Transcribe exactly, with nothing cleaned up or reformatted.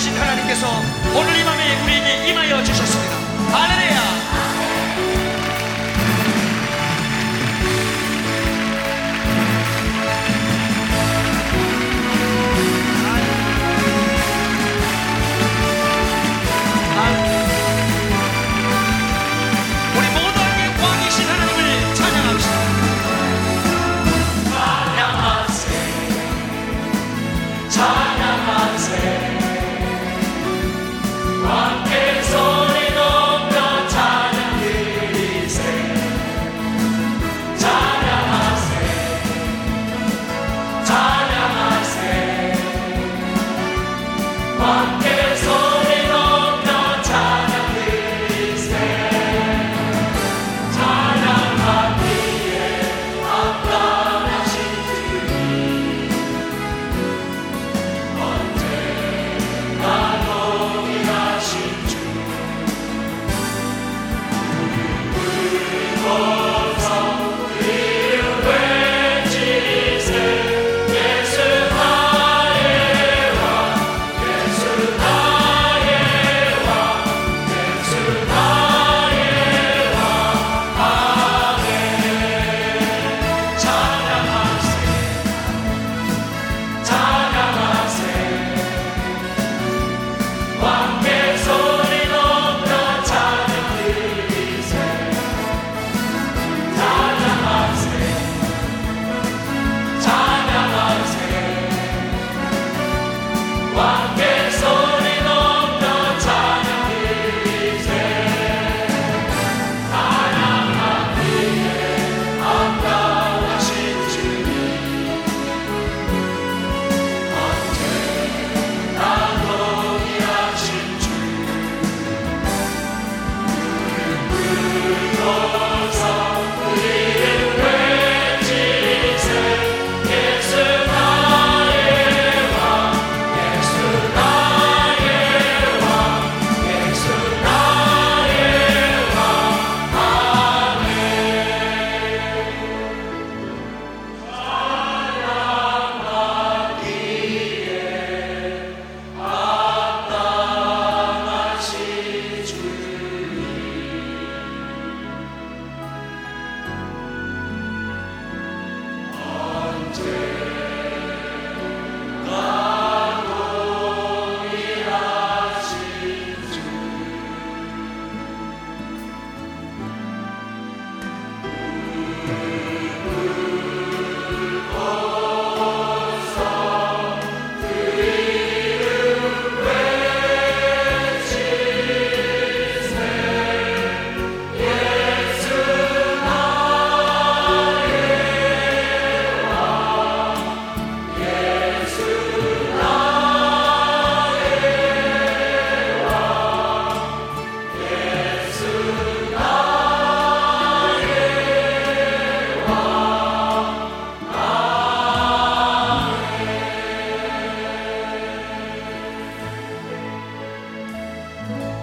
왕이신 하나님께서 오늘 이 밤에 우리에게 임하여 주셨습니다. 할렐루야. 우리 모두 함께 왕이신 하나님을 찬양합시다. 찬양하세 찬양하세 함께 소리 높여 찬양 드리세 찬양하세 찬양하세 함께 소리 높여 찬양 드리세 찬양하기에 합당하신 주님 언제나 동일하신 주 부르고서 이름 외치세 예수 나의 왕 예수 나의 왕 예수 나의 왕 아멘 찬양하세 찬양하세 왕께 소리 높여 찬양 드리세 찬양하세 찬양하세 왕께 소리 높여 찬양 드리세 찬양하기에 합당하신 주님 언제나 동일하신 주 부르고서 이름 외치세 예수 나의 왕 예수 나의 왕 예수 나의 왕 아멘 찬양하기에 합당하신 주님 언제나 동일하신 주 부르고서 이름 외치세 예수 나의 왕 예수 나의 왕 예수 나의 왕 아멘